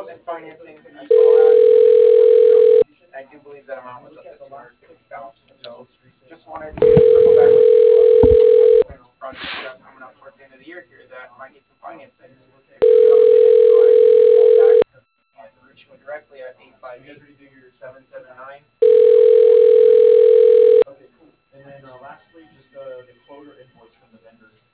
equipment financing as well as. I do believe that amount was up to 250,000. So just wanted to circle back with you. There's projects you have coming up towards the end of the year here that might need some financing. If you do have a minute, go ahead and call back. You can reach me directly at 858-779. Okay, cool. And then lastly, just the quote or invoice from the vendor.